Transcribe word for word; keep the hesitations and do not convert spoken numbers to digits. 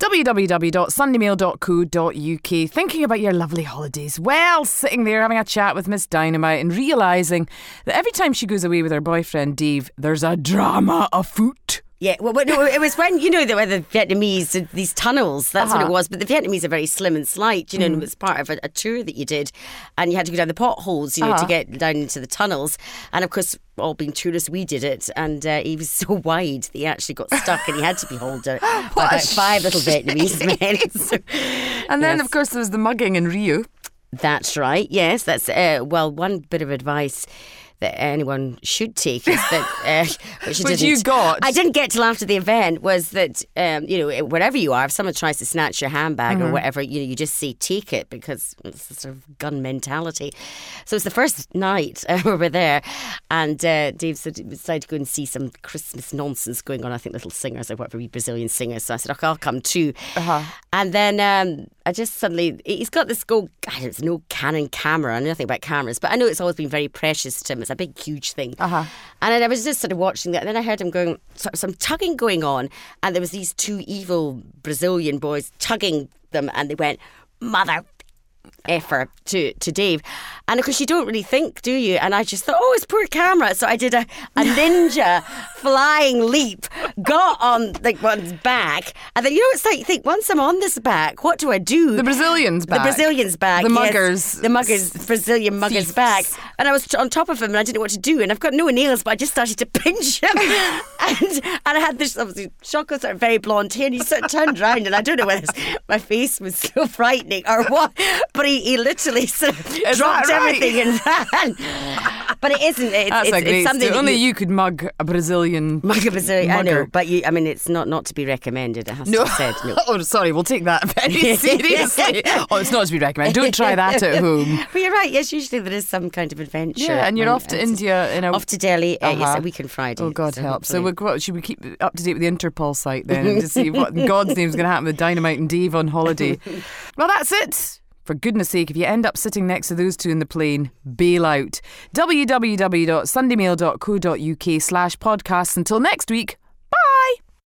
w w w dot sunday mail dot co dot u k. Thinking about your lovely holidays. Well, sitting there having a chat with Miss Dynamite and realising that every time she goes away with her boyfriend Dave, there's a drama afoot. Yeah, well, no, it was when, you know, the, the Vietnamese, these tunnels, that's uh-huh. what it was. But the Vietnamese are very slim and slight, you know, mm. and it was part of a, a tour that you did. And you had to go down the potholes, you know, uh-huh. to get down into the tunnels. And of course, all being tourists, we did it. And uh, he was so wide that he actually got stuck and he had to be hauled out by about five little Vietnamese men. So, and then, yes. of course, there was the mugging in Rio. That's right, yes. That's, uh, well, one bit of advice that anyone should take is that uh, which, which you got I didn't get till after the event was that um, you know, wherever you are, if someone tries to snatch your handbag mm-hmm. or whatever, you know, you just say take it, because it's a sort of gun mentality. So it's the first night uh, we were there, and uh, Dave said, decided to go and see some Christmas nonsense going on, I think Little Singers or whatever, Brazilian singers. So I said, okay, I'll come too. Uh-huh. And then um, I just suddenly, he's got this go, I don't know, Canon camera. I know nothing about cameras, but I know it's always been very precious to him. It's a big, huge thing. Uh-huh. And then I was just sort of watching that. And then I heard him going, sort of some tugging going on. And there was these two evil Brazilian boys tugging them. And they went, mother effer to, to Dave. And of course, you don't really think, do you? And I just thought, oh, it's poor camera. So I did a, a ninja flying leap, got on like one's back. And then, you know, it's like, you think, once I'm on this back, what do I do? The Brazilian's back. The Brazilian's back. The yes. muggers. The muggers, Brazilian muggers Thieves. back. And I was on top of him and I didn't know what to do. And I've got no nails, but I just started to pinch him. and, and I had this, obviously, Shocko's sort of very blonde hair. And he sort of turned around, and I don't know whether my face was so frightening or what, but he, he literally sort of Is dropped that right? everything and ran. But it isn't. It's, That's it's, a great it's something story. Only you, you could mug a Brazilian mug a Brazilian. I mugger. know, but you, I mean, it's not, not to be recommended. It has No. to be said. No. Oh, sorry, we'll take that very seriously. Oh, it's not to be recommended. Don't try that at home. But you're right. Yes, usually there is some kind of adventure. Yeah, and you're off to India in a off to Delhi. Uh, uh-huh. Yes, a week on Friday. Oh, God so help. So hopefully. we're, what, should we keep up to date with the Interpol site then and to see what in God's name is going to happen with Dynamite and Dave on holiday? Well, that's it. For goodness sake, if you end up sitting next to those two in the plane, bail out. w w w dot sunday mail dot co dot u k slash podcasts. Until next week,